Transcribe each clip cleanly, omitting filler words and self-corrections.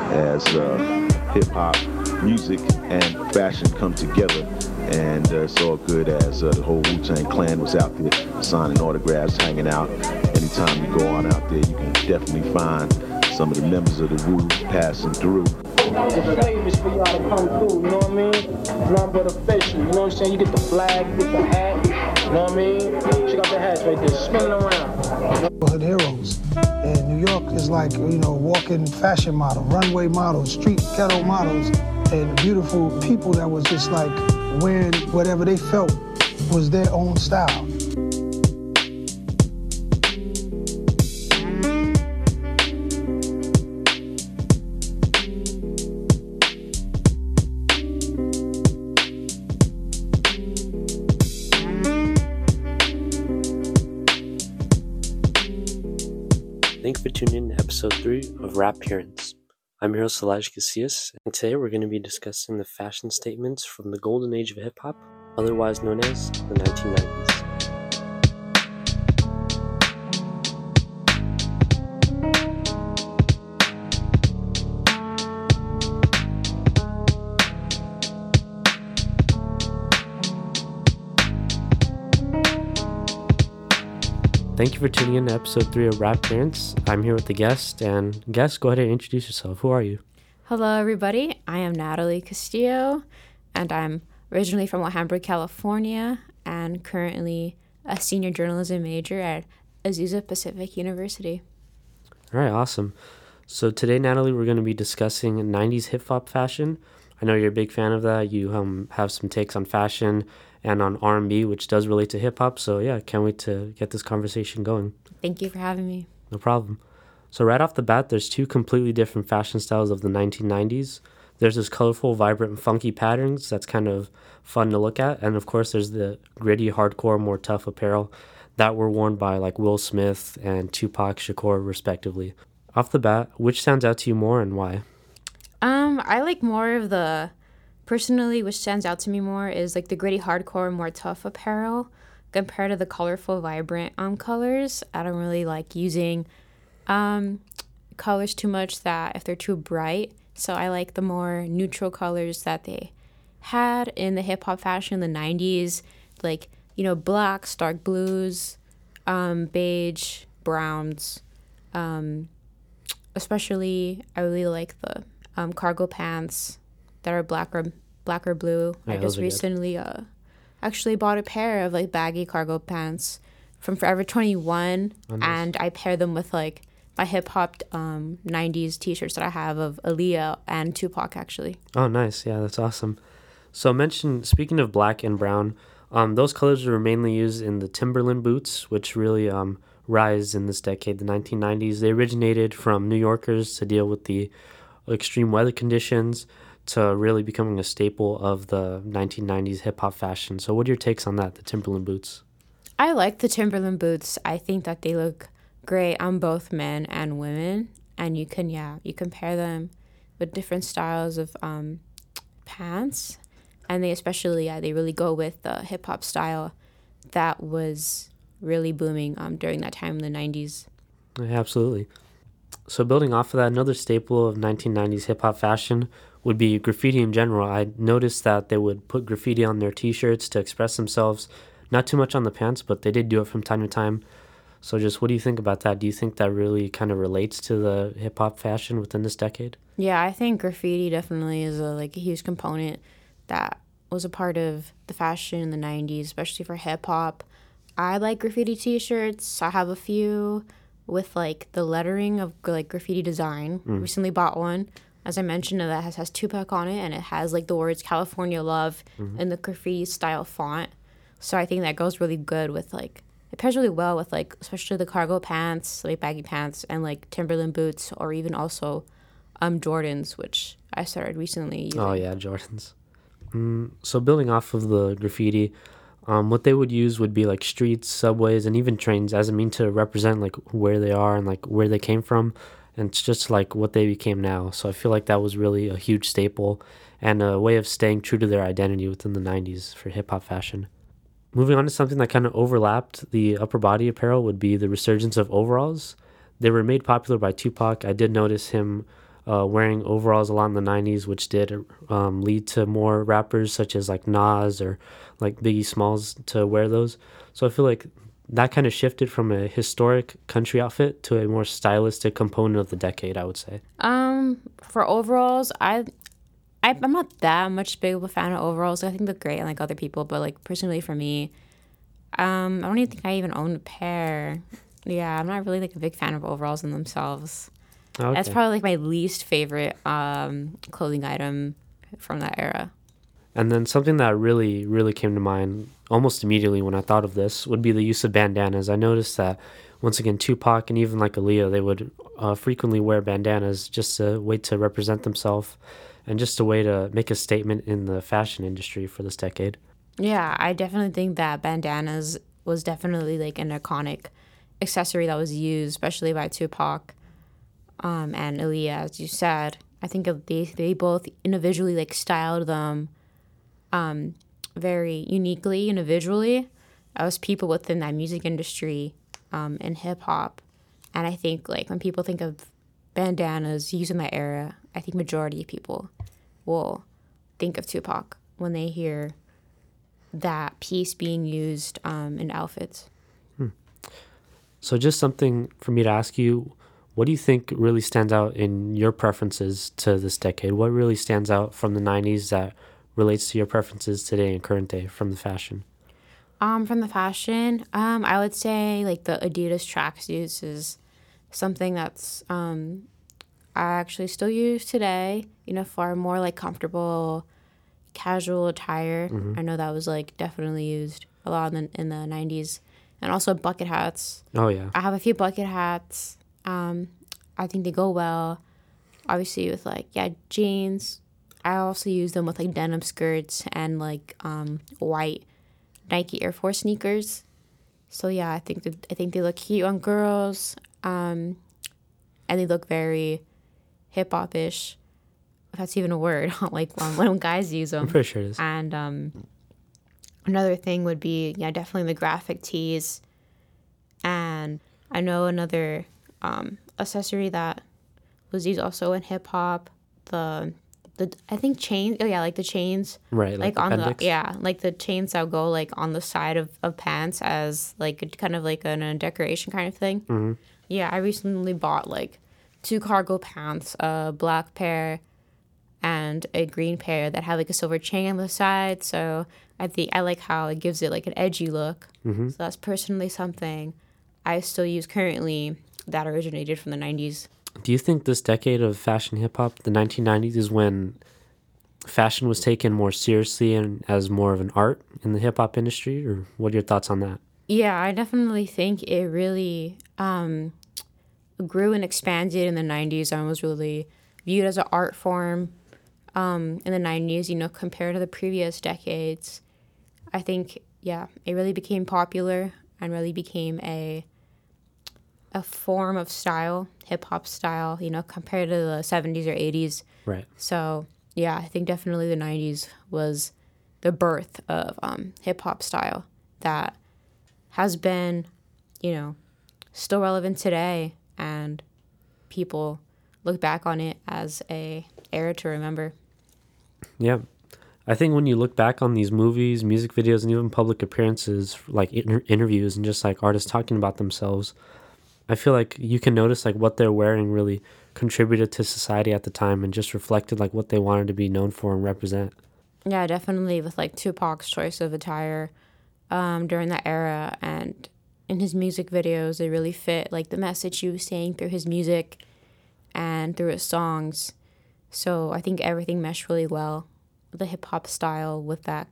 as hip hop, music, and fashion come together. And it's all good as the whole Wu-Tang Clan was out there signing autographs, hanging out. Anytime you go on out there, you can definitely find some of the members of the Wu passing through. The flavors for y'all to come through, you know what I mean? Nothing but official, you know what I'm saying? You get the flag, you get the hat, you know what I mean? Check out the hats right there, spinning around. Neighborhood heroes. And New York is like, walking fashion model, runway models, street ghetto models, and beautiful people that was just like wearing whatever they felt was their own style. Thank you for tuning in to episode 3 of Rap Parents. I'm your host Elijah Casillas, and today we're going to be discussing the fashion statements from the golden age of hip-hop, otherwise known as the 1990s. Thank you for tuning in to episode 3 of Rap Parents. I'm here with the guest, and guest, go ahead and introduce yourself. Who are you? Hello, everybody. I am Natalie Castillo, and I'm originally from Alhambra, California, and currently a senior journalism major at Azusa Pacific University. All right, awesome. So today, Natalie, we're going to be discussing 90s hip-hop fashion. I know you're a big fan of that. You have some takes on fashion and on R&B, which does relate to hip-hop. So yeah, can't wait to get this conversation going. Thank you for having me. No problem. So right off the bat, there's two completely different fashion styles of the 1990s. There's this colorful, vibrant, and funky patterns that's kind of fun to look at. And of course, there's the gritty, hardcore, more tough apparel that were worn by like Will Smith and Tupac Shakur, respectively. Off the bat, which stands out to you more and why? I like more of the... Personally, which stands out to me more is like the gritty, hardcore, more tough apparel compared to the colorful, vibrant colors. I don't really like using colors too much that if they're too bright. So I like the more neutral colors that they had in the hip-hop fashion in the 90s, like, blacks, dark blues, beige, browns. Especially, I really like the cargo pants that are black or blue. Yeah, I just recently actually bought a pair of like baggy cargo pants from Forever 21. Oh, nice. And I pair them with like my hip hop 90s t-shirts that I have of Aaliyah and Tupac actually. Oh, nice. Yeah, that's awesome. So speaking of black and brown, those colors were mainly used in the Timberland boots, which really rise in this decade, the 1990s. They originated from New Yorkers to deal with the extreme weather conditions, to really becoming a staple of the 1990s hip-hop fashion. So what are your takes on that, the Timberland boots? I like the Timberland boots. I think that they look great on both men and women. And you can pair them with different styles of pants. And they really go with the hip-hop style that was really booming during that time in the 90s. Yeah, absolutely. So building off of that, another staple of 1990s hip-hop fashion would be graffiti in general. I noticed that they would put graffiti on their t-shirts to express themselves. Not too much on the pants, but they did do it from time to time. So just what do you think about that? Do you think that really kind of relates to the hip-hop fashion within this decade? Yeah, I think graffiti definitely is a huge component that was a part of the fashion in the 90s, especially for hip-hop. I like graffiti t-shirts. I have a few with like the lettering of like graffiti design. Recently bought one. As I mentioned, that has Tupac on it, and it has like the words California Love in the graffiti style font. So I think that goes really good with like, it pairs really well with like, especially the cargo pants, like baggy pants, and like Timberland boots, or even also Jordans, which I started recently using. Oh yeah, Jordans. So building off of the graffiti, what they would use would be like streets, subways, and even trains as a mean to represent like where they are and like where they came from. And it's just like what they became now. So I feel like that was really a huge staple and a way of staying true to their identity within the 90s for hip-hop fashion. Moving on to something that kind of overlapped the upper body apparel would be the resurgence of overalls. They were made popular by Tupac. I did notice him wearing overalls a lot in the 90s, which did lead to more rappers such as like Nas or like Biggie Smalls to wear those. So I feel like that kind of shifted from a historic country outfit to a more stylistic component of the decade, I would say. For overalls, I'm not that much big of a fan of overalls. I think they're great on like other people, but like personally for me, I don't even think I even own a pair. Yeah, I'm not really like a big fan of overalls in themselves. Okay. That's probably like my least favorite clothing item from that era. And then something that really, really came to mind almost immediately when I thought of this would be the use of bandanas. I noticed that, once again, Tupac and even like Aaliyah, they would frequently wear bandanas just a way to represent themselves and just a way to make a statement in the fashion industry for this decade. Yeah, I definitely think that bandanas was definitely like an iconic accessory that was used, especially by Tupac and Aaliyah, as you said. I think they both individually like styled them very uniquely, individually, as people within that music industry and hip hop. And I think like when people think of bandanas used in that era, I think majority of people will think of Tupac when they hear that piece being used in outfits. So just something for me to ask you, what do you think really stands out in your preferences to this decade? What really stands out from the 90s that relates to your preferences today and current day from the fashion? From the fashion, I would say like the Adidas tracksuits is something that's I actually still use today, for more like comfortable casual attire. I know that was like definitely used a lot in the 90s. And also bucket hats. Oh, yeah. I have a few bucket hats. I think they go well, obviously, with like, jeans. I also use them with like denim skirts and like white Nike Air Force sneakers. So yeah, I think they look cute on girls, and they look very hip hop-ish, if that's even a word. Like when guys use them. I'm pretty sure it is. And another thing would be definitely the graphic tees, and I know another accessory that was used also in hip hop, the I think chains. Oh yeah, like the chains. Right, like on appendix. like the chains that go like on the side of pants as like kind of like a decoration kind of thing. Mm-hmm. Yeah, I recently bought like 2 cargo pants, a black pair and a green pair that have like a silver chain on the side. So I like how it gives it like an edgy look. Mm-hmm. So that's personally something I still use currently that originated from the 90s. Do you think this decade of fashion hip hop, the 1990s, is when fashion was taken more seriously and as more of an art in the hip hop industry? Or what are your thoughts on that? Yeah, I definitely think it really grew and expanded in the 90s and was really viewed as an art form in the 90s, compared to the previous decades. I think, it really became popular and really became a form of style, hip-hop style, compared to the 70s or 80s. Right. So, I think definitely the 90s was the birth of hip-hop style that has been, still relevant today, and people look back on it as a era to remember. Yeah. I think when you look back on these movies, music videos, and even public appearances, like interviews and just like artists talking about themselves, I feel like you can notice like what they're wearing really contributed to society at the time and just reflected like what they wanted to be known for and represent. Yeah, definitely with like Tupac's choice of attire during that era, and in his music videos, they really fit like the message he was saying through his music and through his songs. So I think everything meshed really well, the hip hop style with that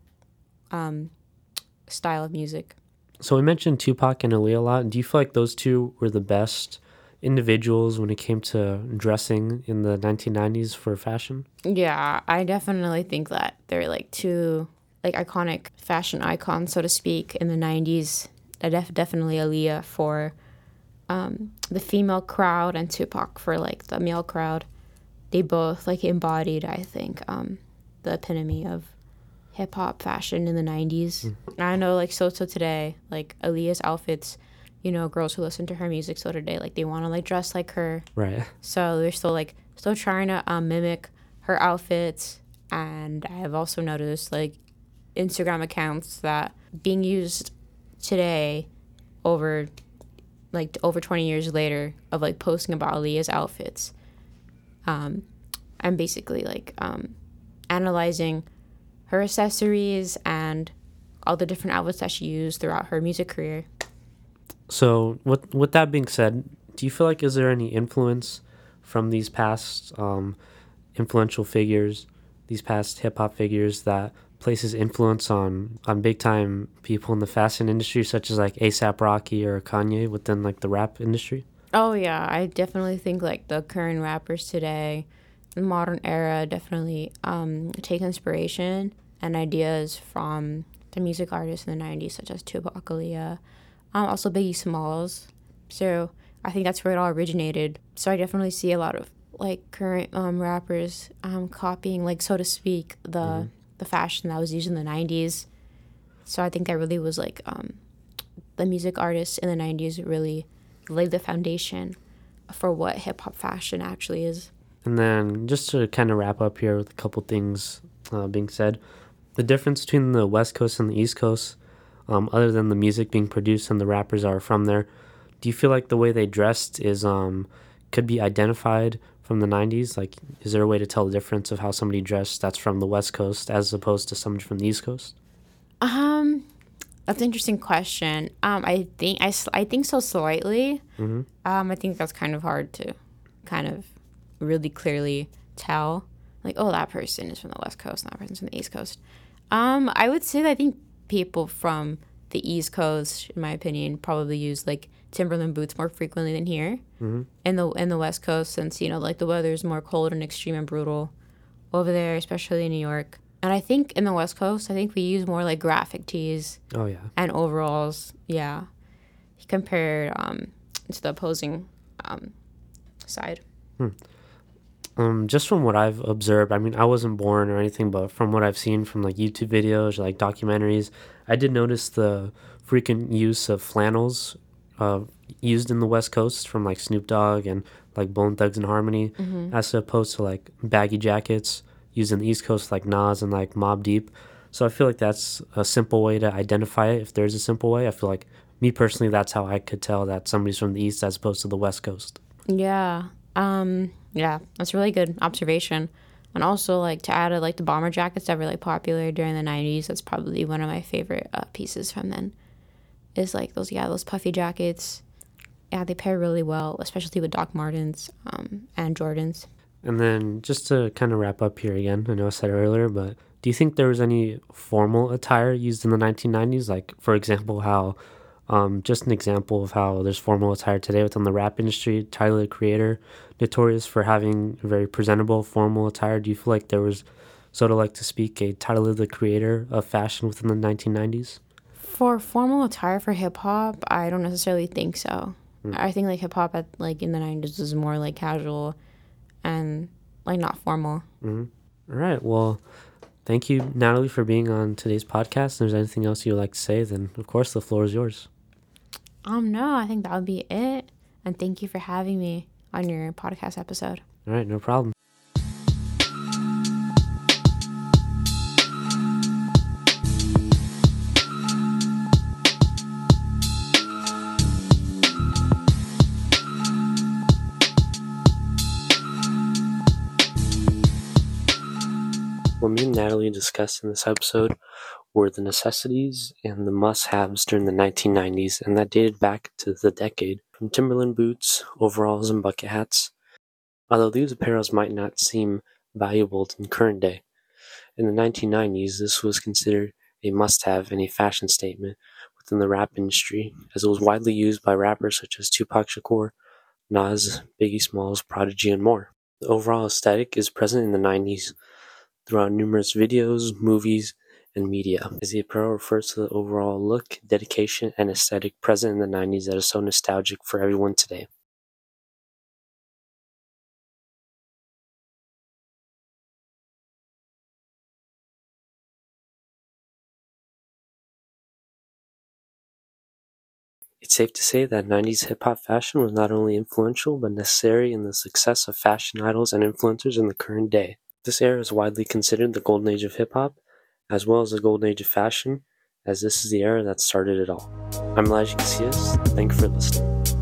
style of music. So we mentioned Tupac and Aaliyah a lot. Do you feel like those two were the best individuals when it came to dressing in the 1990s for fashion? Yeah, I definitely think that they're like two like iconic fashion icons, so to speak, in the 90s. Definitely Aaliyah for the female crowd and Tupac for like the male crowd. They both like embodied, I think, the epitome of hip-hop fashion in the 90s. I know like so today, like Aaliyah's outfits, girls who listen to her music so today, like they want to like dress like her. Right. So they're still like still trying to mimic her outfits. And I've also noticed like Instagram accounts that being used today over 20 years later of like posting about Aaliyah's outfits, and basically like analyzing her accessories and all the different outfits that she used throughout her music career. So, with that being said, do you feel like is there any influence from these past influential figures, these past hip hop figures that places influence on big time people in the fashion industry, such as like ASAP Rocky or Kanye within like the rap industry? Oh yeah, I definitely think like the current rappers today, the modern era, definitely take inspiration and ideas from the music artists in the '90s, such as Tupac, Aaliyah, also Biggie Smalls. So I think that's where it all originated. So I definitely see a lot of like current rappers copying, like so to speak, the fashion that was used in the '90s. So I think that really was like the music artists in the '90s really laid the foundation for what hip hop fashion actually is. And then just to kind of wrap up here with a couple things being said, the difference between the West Coast and the East Coast, other than the music being produced and the rappers are from there, do you feel like the way they dressed is could be identified from the '90s? Like, is there a way to tell the difference of how somebody dressed that's from the West Coast as opposed to somebody from the East Coast? That's an interesting question. I think so slightly. I think that's kind of hard to kind of really clearly tell. Like, oh, that person is from the West Coast and that person's from the East Coast. I would say that I think people from the East Coast, in my opinion, probably use like Timberland boots more frequently than here. In the West Coast, since like the weather is more cold and extreme and brutal over there, especially in New York. And I think in the West Coast, I think we use more like graphic tees. Oh yeah. And overalls. Yeah, compared to the opposing side. Just from what I've observed, I mean, I wasn't born or anything, but from what I've seen from like YouTube videos or like documentaries, I did notice the frequent use of flannels used in the West Coast from like Snoop Dogg and like Bone Thugs and Harmony, as opposed to like baggy jackets used in the East Coast like Nas and like Mobb Deep. So I feel like that's a simple way to identify it. If there's a simple way, I feel like me personally, that's how I could tell that somebody's from the East as opposed to the West Coast. Yeah. Yeah, that's a really good observation. And also, like, to add like the bomber jackets that were like popular during the '90s, that's probably one of my favorite pieces from then. Is like those puffy jackets. Yeah, they pair really well, especially with Doc Martens and Jordans. And then just to kind of wrap up here again, I know I said it earlier, but do you think there was any formal attire used in the 1990s? Like, for example, how, just an example of how there's formal attire today within the rap industry, Tyler, the Creator, notorious for having a very presentable formal attire. Do you feel like there was, so to like to speak, a Tyler, the Creator of fashion within the 1990s? For formal attire for hip hop, I don't necessarily think so. I think like hip hop in the '90s was more like casual and like not formal. All right. Well, thank you, Natalie, for being on today's podcast. If there's anything else you'd like to say, then of course the floor is yours. No, I think that would be it. And thank you for having me on your podcast episode. All right, no problem. What me and Natalie discussed in this episode were the necessities and the must-haves during the 1990s, and that dated back to the decade, from Timberland boots, overalls, and bucket hats. Although these apparels might not seem valuable in current day, in the 1990s this was considered a must-have and a fashion statement within the rap industry, as it was widely used by rappers such as Tupac Shakur, Nas, Biggie Smalls, Prodigy, and more. The overall aesthetic is present in the 90s throughout numerous videos, movies, and media, as the apparel refers to the overall look, dedication, and aesthetic present in the 90s that is so nostalgic for everyone today. It's safe to say that 90s hip-hop fashion was not only influential but necessary in the success of fashion idols and influencers in the current day. This era is widely considered the golden age of hip-hop, as well as the golden age of fashion, as this is the era that started it all. I'm Elijah Casillas. Thank you for listening.